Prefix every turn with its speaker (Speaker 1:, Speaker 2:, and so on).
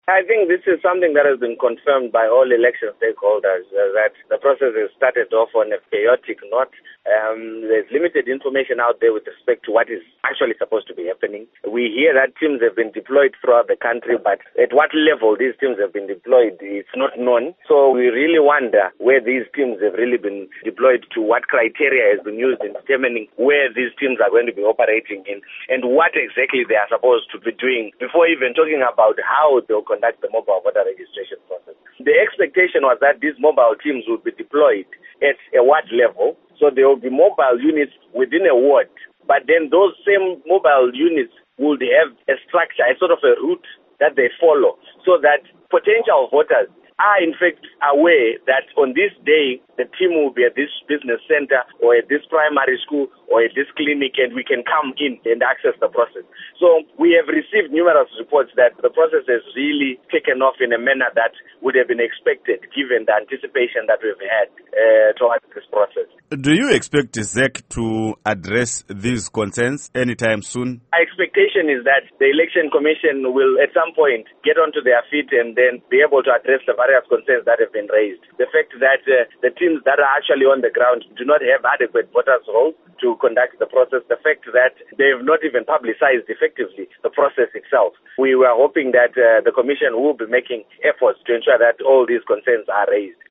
Speaker 1: I think this is something that has been confirmed by all election stakeholders, that the process has started off on a chaotic note. There's limited information out there with respect to what is actually supposed to be happening. We hear that teams have been deployed throughout the country, but at what level these teams have been deployed, it's not known. So we really wonder where these teams have really been deployed to, what criteria has been used in determining where these teams are going to be operating in, and what exactly they are supposed to be doing before even talking about how they'll conduct the mobile voter registration process. The expectation was that these mobile teams would be deployed at a ward level, so there will be mobile units within a ward, but then those same mobile units would have a structure, a sort of a route that they follow, so that potential voters are in fact aware that on this day the team will be at this business center or at this primary school or at this clinic, and we can come in and access the process. So we have received numerous reports that the process has really taken off in a manner that would have been expected given the anticipation that we've had towards this process.
Speaker 2: Do you expect ZEC to address these concerns anytime soon?
Speaker 1: Our expectation is that the Election Commission will at some point get onto their feet and then be able to address the various concerns that have been raised. The fact that the teams that are actually on the ground do not have adequate voters' rolls to conduct the process, the fact that they have not even publicized effectively the process itself. We were hoping that the Commission will be making efforts to ensure that all these concerns are raised.